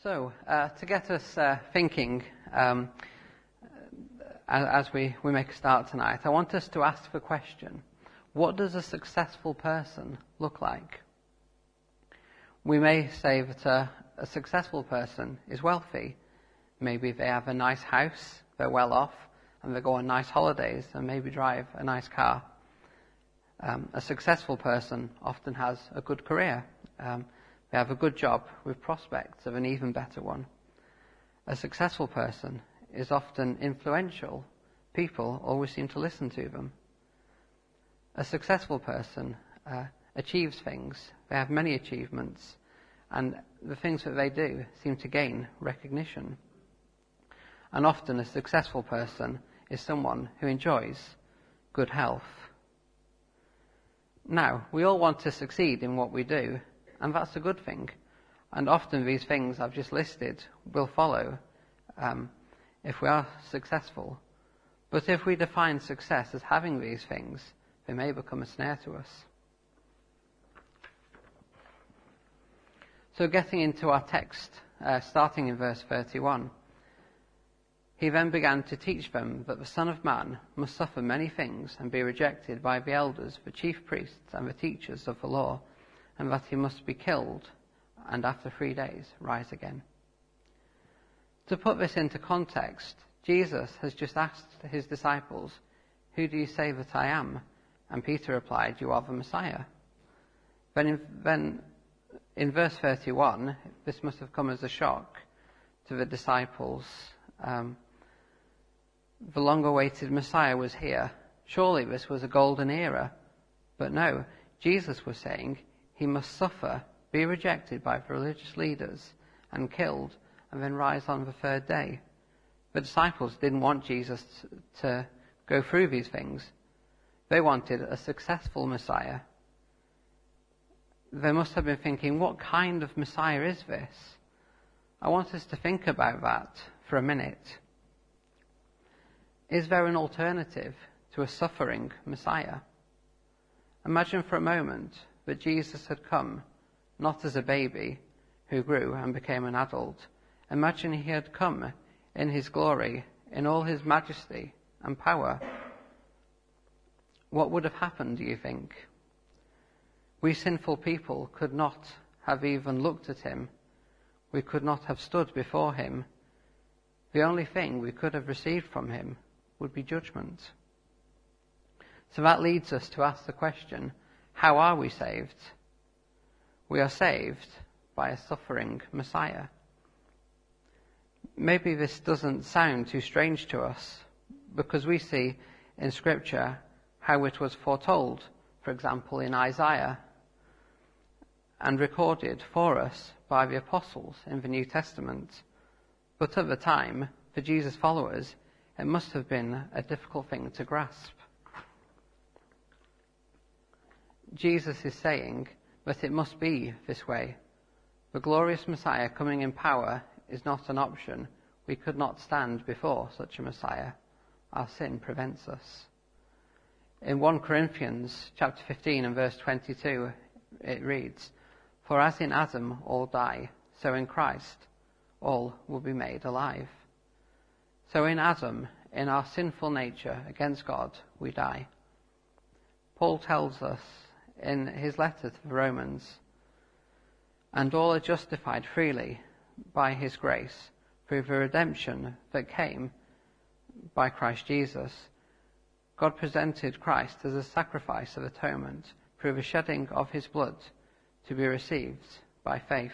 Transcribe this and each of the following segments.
So, to get us thinking, as we make a start tonight, I want us to ask the question, what does a successful person look like? We may say that a successful person is wealthy. Maybe they have a nice house, they're well off, and they go on nice holidays, and maybe drive a nice car. A successful person often has a good career. They have a good job with prospects of an even better one. A successful person is often influential. People always seem to listen to them. A successful person achieves things. They have many achievements, and the things that they do seem to gain recognition. And often a successful person is someone who enjoys good health. Now, we all want to succeed in what we do, and that's a good thing. And often these things I've just listed will follow if we are successful. But if we define success as having these things, they may become a snare to us. So getting into our text, starting in verse 31, he then began to teach them that the Son of Man must suffer many things and be rejected by the elders, the chief priests, and the teachers of the law, and that he must be killed, and after 3 days rise again. To put this into context, Jesus has just asked his disciples, "Who do you say that I am?" And Peter replied, "You are the Messiah." Then in verse 31, this must have come as a shock to the disciples. The long-awaited Messiah was here. Surely this was a golden era. But no, Jesus was saying he must suffer, be rejected by the religious leaders, and killed, and then rise on the third day. The disciples didn't want Jesus to go through these things. They wanted a successful Messiah. They must have been thinking, what kind of Messiah is this? I want us to think about that for a minute. Is there an alternative to a suffering Messiah? Imagine for a moment that Jesus had come not as a baby who grew and became an adult. Imagine he had come in his glory, in all his majesty and power. What would have happened, do you think? We sinful people could not have even looked at him. We could not have stood before him. The only thing we could have received from him would be judgment. So that leads us to ask the question, how are we saved? We are saved by a suffering Messiah. Maybe this doesn't sound too strange to us, because we see in Scripture how it was foretold, for example, in Isaiah, and recorded for us by the apostles in the New Testament. But at the time, for Jesus' followers, it must have been a difficult thing to grasp. Jesus is saying that it must be this way. The glorious Messiah coming in power is not an option. We could not stand before such a Messiah. Our sin prevents us. In 1 Corinthians chapter 15 and verse 22, it reads, "For as in Adam all die, so in Christ all will be made alive." So in Adam, in our sinful nature against God, we die. Paul tells us in his letter to the Romans, "And all are justified freely by his grace through the redemption that came by Christ Jesus. God presented Christ as a sacrifice of atonement through the shedding of his blood to be received by faith."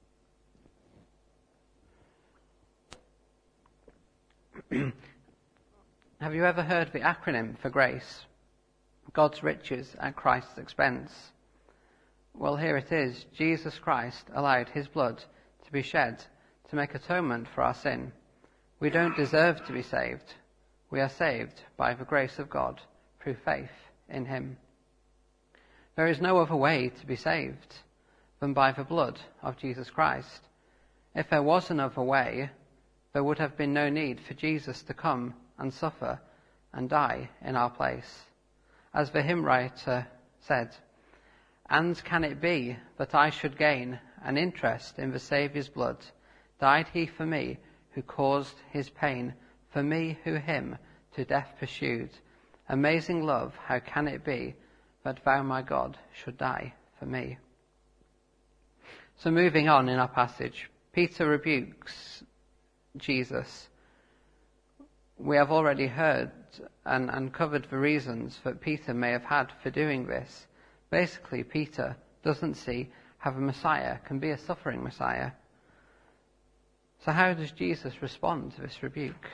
Have you ever heard the acronym for grace? God's riches at Christ's expense. Well, here it is. Jesus Christ allowed his blood to be shed to make atonement for our sin. We don't deserve to be saved. We are saved by the grace of God through faith in him. There is no other way to be saved than by the blood of Jesus Christ. If there was another way, there would have been no need for Jesus to come and suffer and die in our place. As the hymn writer said, "And can it be that I should gain an interest in the Saviour's blood, Died he for me, who caused his pain, for me who him to death pursued. Amazing love, how can it be that thou, my God, should die for me? So moving on in our passage, Peter rebukes Jesus. We have already heard and covered the reasons that Peter may have had for doing this. Basically, Peter doesn't see how the Messiah can be a suffering Messiah. So how does Jesus respond to this rebuke?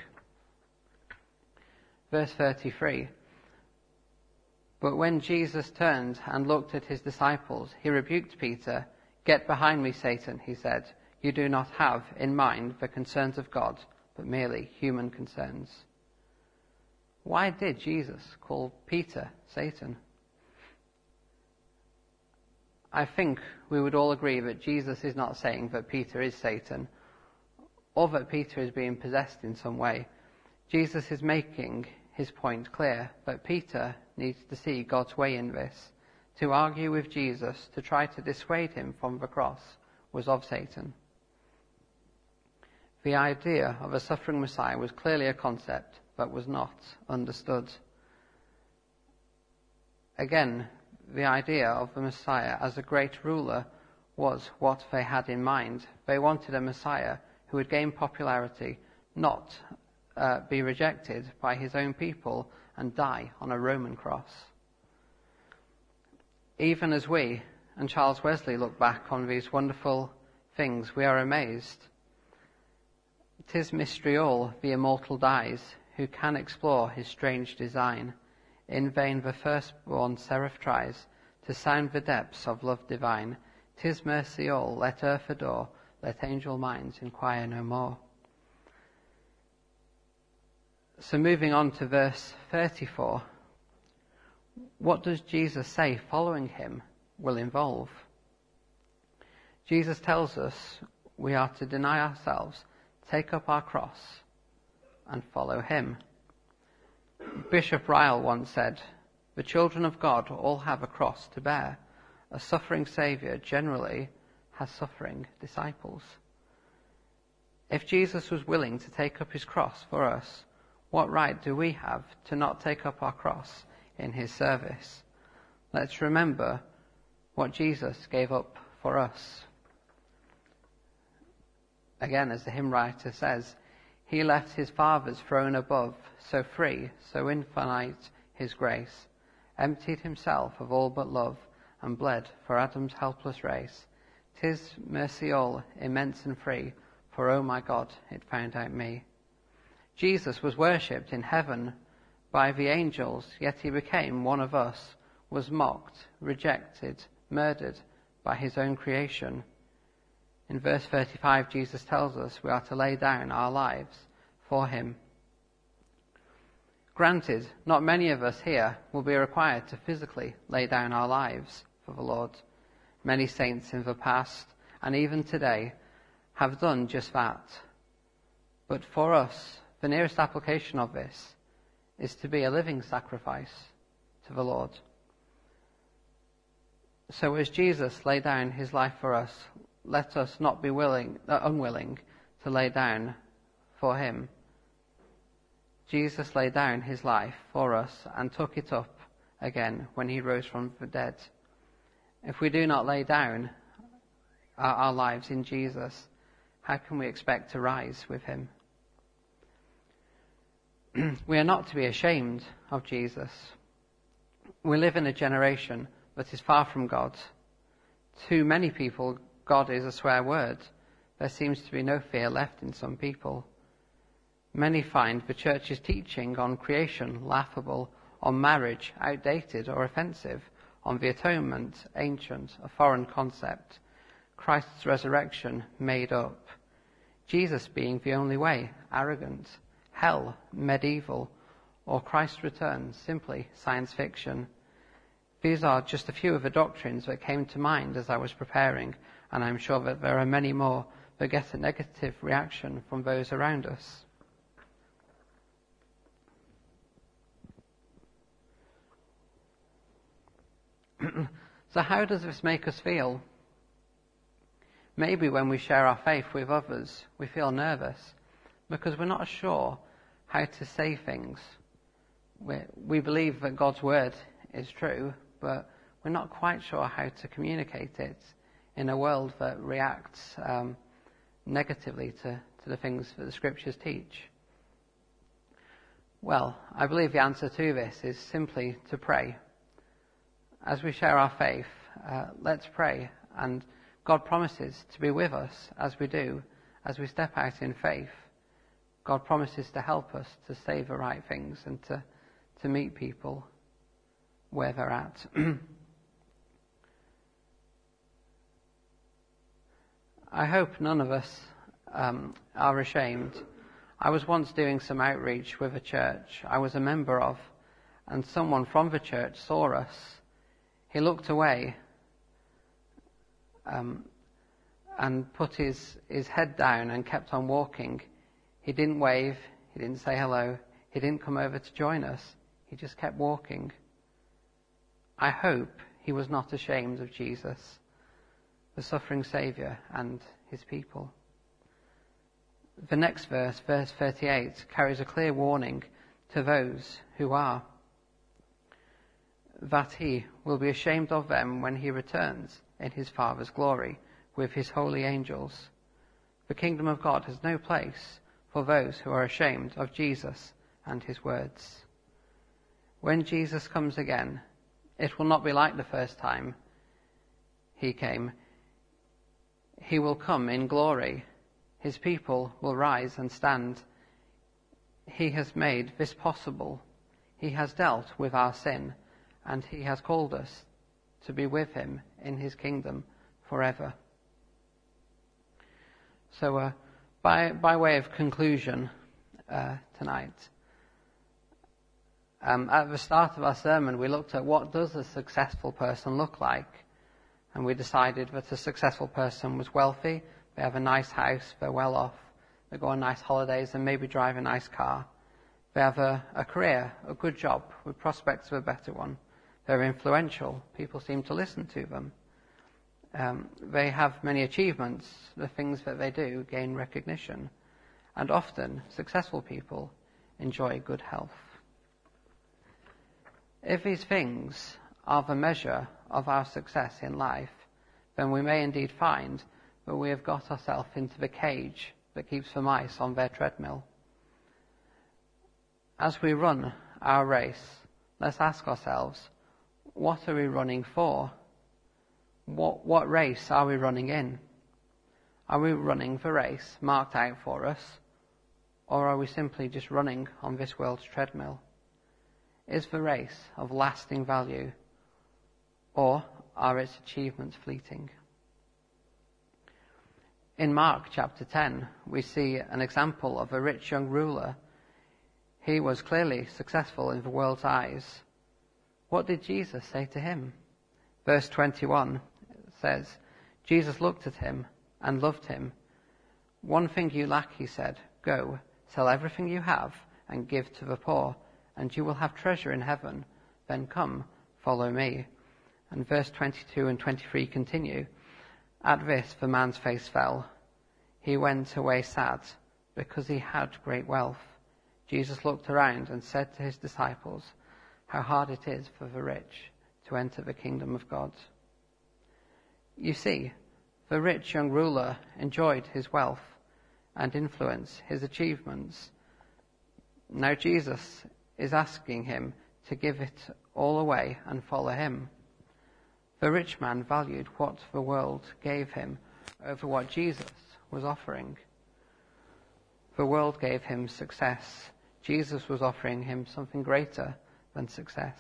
Verse 33. But when Jesus turned and looked at his disciples, he rebuked Peter. "Get behind me, Satan," he said. "You do not have in mind the concerns of God, but merely human concerns." Why did Jesus call Peter Satan? I think we would all agree that Jesus is not saying that Peter is Satan, or that Peter is being possessed in some way. Jesus is making his point clear that Peter needs to see God's way in this. To argue with Jesus, to try to dissuade him from the cross, was of Satan. The idea of a suffering Messiah was clearly a concept that was not understood. Again, the idea of the Messiah as a great ruler was what they had in mind. They wanted a Messiah who would gain popularity, not be rejected by his own people and die on a Roman cross. Even as we and Charles Wesley look back on these wonderful things, we are amazed. "'Tis mystery all, the immortal dies, who can explore his strange design? In vain the firstborn seraph tries to sound the depths of love divine. 'Tis mercy all, let earth adore, let angel minds inquire no more." So moving on to verse 34, what does Jesus say following him will involve? Jesus tells us we are to deny ourselves, take up our cross, and follow him. Bishop Ryle once said, "The children of God all have a cross to bear. A suffering Saviour generally has suffering disciples." If Jesus was willing to take up his cross for us, what right do we have to not take up our cross in his service? Let's remember what Jesus gave up for us. Again, as the hymn writer says, "He left his Father's throne above, so free, so infinite his grace, emptied himself of all but love, and bled for Adam's helpless race. 'Tis mercy all, immense and free, for oh my God, it found out me." Jesus was worshipped in heaven by the angels, yet he became one of us, was mocked, rejected, murdered by his own creation. In verse 35, Jesus tells us we are to lay down our lives for him. Granted, not many of us here will be required to physically lay down our lives for the Lord. Many saints in the past, and even today, have done just that. But for us, the nearest application of this is to be a living sacrifice to the Lord. So as Jesus laid down his life for us, let us not be unwilling to lay down for him. Jesus laid down his life for us and took it up again when he rose from the dead. If we do not lay down our lives in Jesus, how can we expect to rise with him? We are not to be ashamed of Jesus. We live in a generation that is far from God. To many people, God is a swear word. There seems to be no fear left in some people. Many find the church's teaching on creation laughable, on marriage outdated or offensive, on the atonement ancient, a foreign concept, Christ's resurrection made up, Jesus being the only way arrogant, hell medieval, or Christ's return simply science fiction. These are just a few of the doctrines that came to mind as I was preparing, and I'm sure that there are many more that get a negative reaction from those around us. So how does this make us feel? Maybe when we share our faith with others, we feel nervous because we're not sure how to say things. We believe that God's word is true, but we're not quite sure how to communicate it in a world that reacts negatively to the things that the scriptures teach. Well, I believe the answer to this is simply to pray. As we share our faith, let's pray, and God promises to be with us as we do, as we step out in faith. God promises to help us to say the right things and to meet people where they're at. I hope none of us are ashamed. I was once doing some outreach with a church I was a member of, and someone from the church saw us. He looked away and put his head down and kept on walking. He didn't wave, he didn't say hello, he didn't come over to join us. He just kept walking. I hope he was not ashamed of Jesus, the suffering Saviour, and his people. The next verse, verse 38, carries a clear warning to those who are, that he will be ashamed of them when he returns in his Father's glory with his holy angels. The kingdom of God has no place for those who are ashamed of Jesus and his words. When Jesus comes again, it will not be like the first time he came. He will come in glory. His people will rise and stand. He has made this possible. He has dealt with our sin, and he has called us to be with him in his kingdom forever. So by way of conclusion tonight, at the start of our sermon we looked at what does a successful person look like, and we decided that a successful person was wealthy, they have a nice house, they're well off, they go on nice holidays and maybe drive a nice car. They have a career, a good job with prospects of a better one. They're influential, people seem to listen to them. They have many achievements, the things that they do gain recognition, and often successful people enjoy good health. If these things are the measure of our success in life, then we may indeed find that we have got ourselves into the cage that keeps the mice on their treadmill. As we run our race, let's ask ourselves, what are we running for? What race are we running in? Are we running the race marked out for us, or are we simply just running on this world's treadmill? Is the race of lasting value, or are its achievements fleeting? In Mark chapter 10, we see an example of a rich young ruler. He was clearly successful in the world's eyes. What did Jesus say to him? Verse 21 says, Jesus looked at him and loved him. One thing you lack, he said. Go, sell everything you have and give to the poor, and you will have treasure in heaven. Then come, follow me. And verse 22 and 23 continue. At this the man's face fell. He went away sad, because he had great wealth. Jesus looked around and said to his disciples, how hard it is for the rich to enter the kingdom of God. You see, the rich young ruler enjoyed his wealth and influence, his achievements. Now Jesus is asking him to give it all away and follow him. The rich man valued what the world gave him over what Jesus was offering. The world gave him success. Jesus was offering him something greater than success.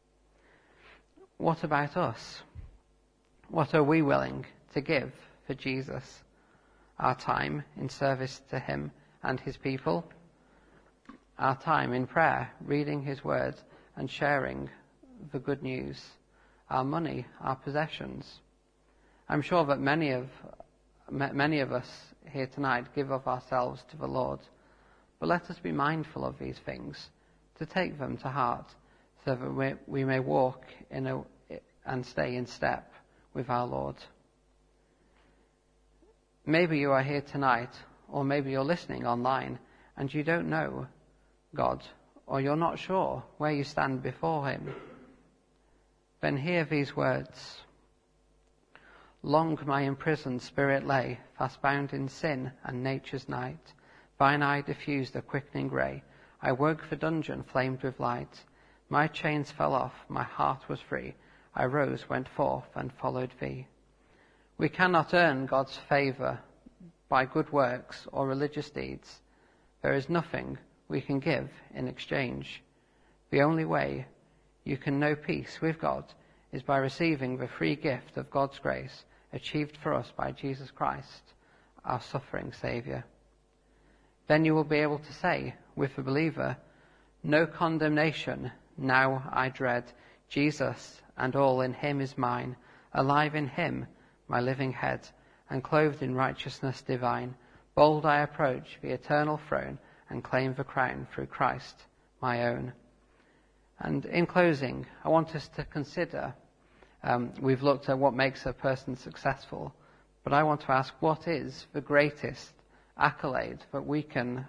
What about us? What are we willing to give for Jesus? Our time in service to him and his people? Our time in prayer, reading his word and sharing the good news? Our money, our possessions? I'm sure that many of us here tonight give of ourselves to the Lord, but let us be mindful of these things, to take them to heart, so that we may walk and stay in step with our Lord. Maybe you are here tonight, or maybe you're listening online, and you don't know God, or you're not sure where you stand before him. Then hear these words. Long my imprisoned spirit lay, fast bound in sin and nature's night. Thine eye diffused a quickening ray. I woke the dungeon flamed with light. My chains fell off, my heart was free. I rose, went forth, and followed thee. We cannot earn God's favour by good works or religious deeds. There is nothing we can give in exchange. The only way you can know peace with God is by receiving the free gift of God's grace achieved for us by Jesus Christ, our suffering Saviour. Then you will be able to say with the believer, no condemnation now I dread. Jesus and all in him is mine, alive in him, my living head, and clothed in righteousness divine. Bold I approach the eternal throne and claim the crown through Christ, my own. And in closing, I want us to consider, we've looked at what makes a person successful, but I want to ask, what is the greatest accolade that we can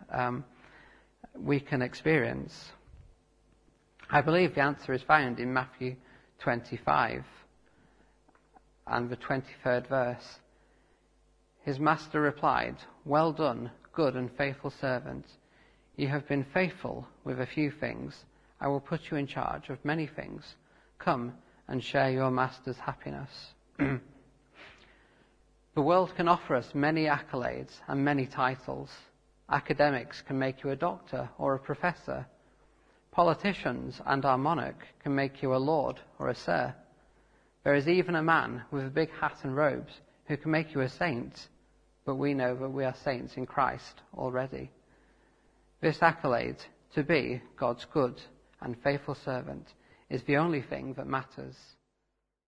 experience? I believe the answer is found in Matthew 25 and the 23rd verse. His master replied, well done, good and faithful servant. You have been faithful with a few things. I will put you in charge of many things. Come and share your master's happiness. The world can offer us many accolades and many titles. Academics can make you a doctor or a professor. Politicians and our monarch can make you a lord or a sir. There is even a man with a big hat and robes who can make you a saint, but we know that we are saints in Christ already. This accolade, to be God's good and faithful servant, is the only thing that matters.